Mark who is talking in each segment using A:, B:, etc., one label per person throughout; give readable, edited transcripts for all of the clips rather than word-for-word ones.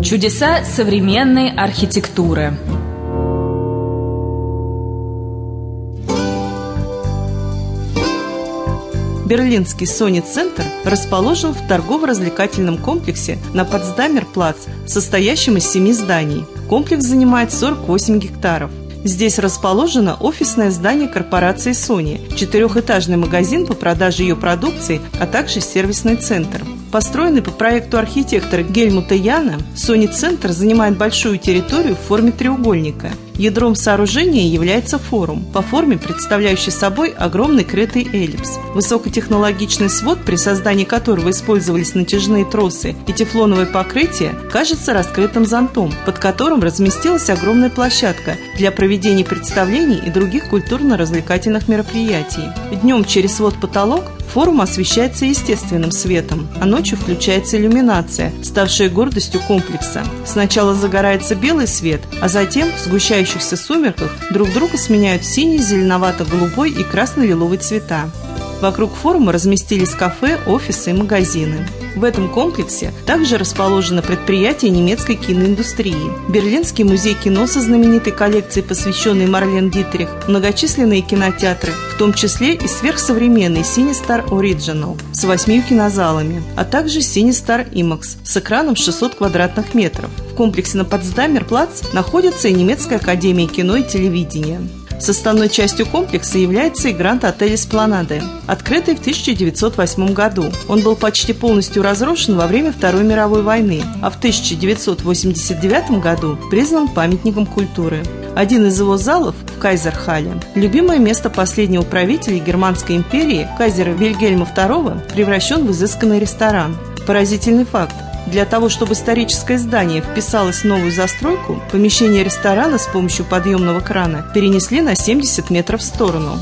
A: Чудеса современной архитектуры.
B: Берлинский Sony-центр расположен в торгово-развлекательном комплексе на Потсдамер-плац, состоящем из 7 зданий. Комплекс занимает 48 гектаров. Здесь расположено офисное здание корпорации Sony, 4-этажный магазин по продаже ее продукции, а также сервисный центр. Построенный по проекту архитектора Гельмута Яна, Sony-центр занимает большую территорию в форме треугольника. Ядром сооружения является форум, по форме представляющий собой огромный крытый эллипс. Высокотехнологичный свод, при создании которого использовались натяжные тросы и тефлоновое покрытие, кажется раскрытым зонтом, под которым разместилась огромная площадка для проведения представлений и других культурно-развлекательных мероприятий. Днем через свод-потолок форум освещается естественным светом, а ночью включается иллюминация, ставшая гордостью комплекса. Сначала загорается белый свет, а затем в сгущающихся сумерках друг друга сменяют синий, зеленовато-голубой и красно-лиловый цвета. Вокруг форума разместились кафе, офисы и магазины. В этом комплексе также расположено предприятие немецкой киноиндустрии, Берлинский музей кино со знаменитой коллекцией, посвященной Марлен Дитрих, многочисленные кинотеатры, в том числе и сверхсовременный CineStar Original с 8 кинозалами, а также CineStar IMAX с экраном 600 квадратных метров. В комплексе на Потсдамер-плац находится и немецкая академия кино и телевидения. Составной частью комплекса является и Гранд-отель Эспланады, открытый в 1908 году. Он был почти полностью разрушен во время Второй мировой войны, а в 1989 году признан памятником культуры. Один из его залов в Кайзерхалле, любимое место последнего правителя Германской империи, кайзера Вильгельма II, превращен в изысканный ресторан. Поразительный факт. Для того, чтобы историческое здание вписалось в новую застройку, помещение ресторана с помощью подъемного крана перенесли на 70 метров в сторону.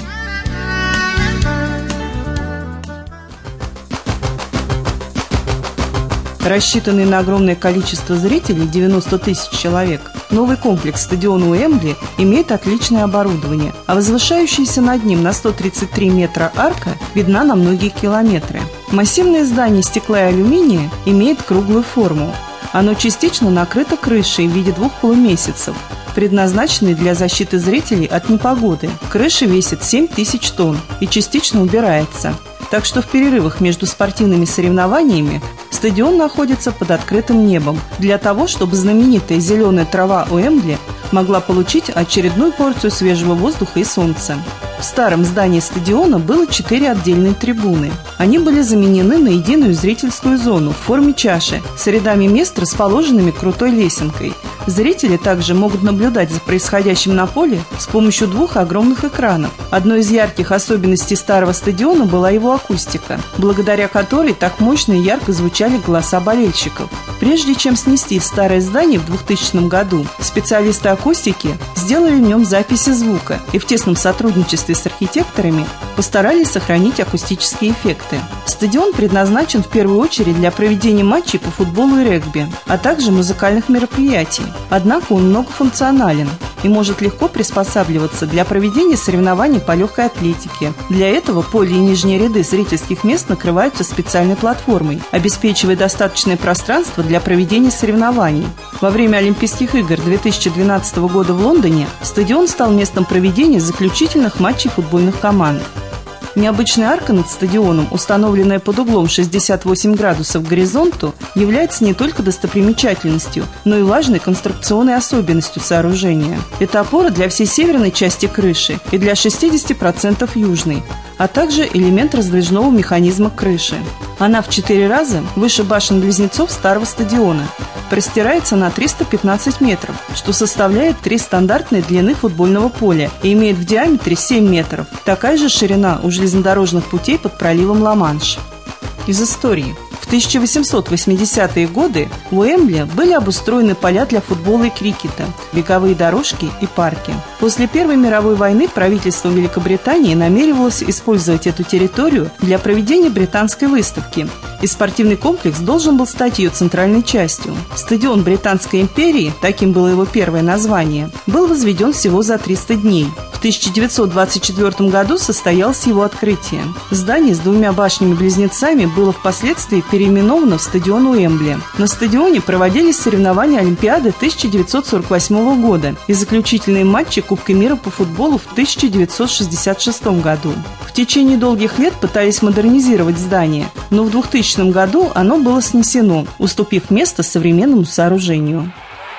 B: Рассчитанный на огромное количество зрителей, 90 тысяч человек, новый комплекс стадиона Уэмбли имеет отличное оборудование, а возвышающаяся над ним на 133 метра арка видна на многие километры. Массивное здание стекла и алюминия имеет круглую форму. Оно частично накрыто крышей в виде 2 полумесяцев, предназначенной для защиты зрителей от непогоды. Крыша весит 7000 тонн и частично убирается. Так что в перерывах между спортивными соревнованиями стадион находится под открытым небом для того, чтобы знаменитая зеленая трава Уэмбли могла получить очередную порцию свежего воздуха и солнца. В старом здании стадиона было 4 отдельные трибуны. Они были заменены на единую зрительскую зону в форме чаши с рядами мест, расположенными крутой лесенкой. Зрители также могут наблюдать за происходящим на поле с помощью 2 огромных экранов. Одной из ярких особенностей старого стадиона была его акустика, благодаря которой так мощно и ярко звучали голоса болельщиков. Прежде чем снести старое здание в 2000 году, специалисты акустики сделали в нем записи звука и в тесном сотрудничестве с архитекторами постарались сохранить акустические эффекты. Стадион предназначен в первую очередь для проведения матчей по футболу и регби, а также музыкальных мероприятий. Однако он многофункционален и может легко приспосабливаться для проведения соревнований по легкой атлетике. Для этого поле и нижние ряды зрительских мест накрываются специальной платформой, обеспечивая достаточное пространство для проведения соревнований. Во время Олимпийских игр 2012 года в Лондоне стадион стал местом проведения заключительных матчей футбольных команд. Необычная арка над стадионом, установленная под углом 68 градусов к горизонту, является не только достопримечательностью, но и важной конструкционной особенностью сооружения. Это опора для всей северной части крыши и для 60% южной, а также элемент раздвижного механизма крыши. Она в 4 раза выше башен-близнецов старого стадиона, простирается на 315 метров, что составляет 3 стандартные длины футбольного поля и имеет в диаметре 7 метров. Такая же ширина у железнодорожных путей под проливом Ла-Манш. Из истории. В 1880-е годы в Уэмбли были обустроены поля для футбола и крикета, беговые дорожки и парки. После Первой мировой войны правительство Великобритании намеревалось использовать эту территорию для проведения британской выставки, и спортивный комплекс должен был стать ее центральной частью. Стадион Британской империи, таким было его первое название, был возведен всего за 300 дней. В 1924 году состоялось его открытие. Здание с 2 башнями-близнецами было впоследствии переименовано в стадион Уэмбли. На стадионе проводились соревнования Олимпиады 1948 года и заключительные матчи Кубка мира по футболу в 1966 году. В течение долгих лет пытались модернизировать здание, но в 2000 году оно было снесено, уступив место современному сооружению.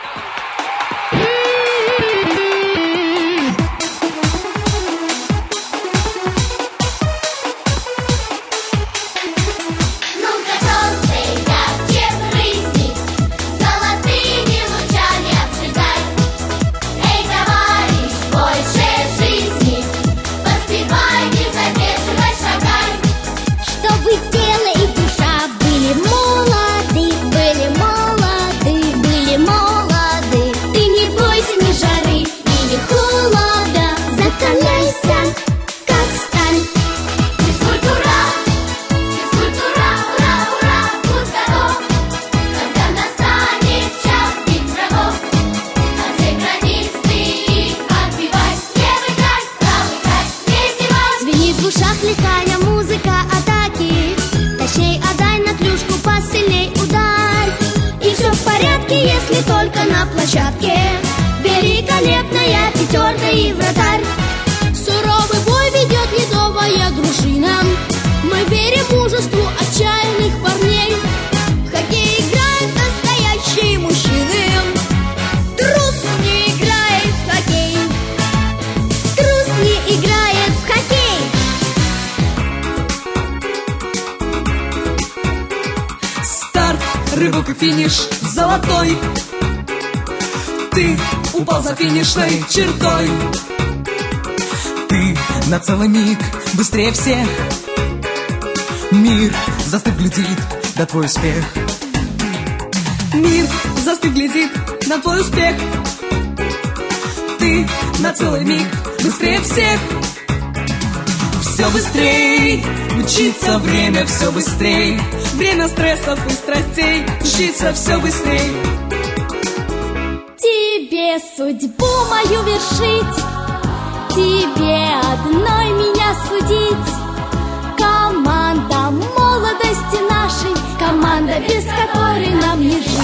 C: Великолепная пятерка и вратарь. Суровый бой ведет ледовая дружина. Мы верим мужеству отчаянных парней. В хоккей играют настоящие мужчины. Трус не играет в хоккей. Трус не играет в хоккей.
D: Старт, рывок и финиш золотой. Ты упал за финишной чертой. Ты на целый миг быстрее всех. Мир застыв глядит на твой успех. Мир застыв глядит на твой успех. Ты на целый миг быстрее всех. Все быстрей мчится время, все быстрей. Время стрессов и страстей мчится все быстрей.
C: Тебе судьбу мою вершить, тебе одной меня судить. Команда молодости нашей, команда, без которой нам не жить.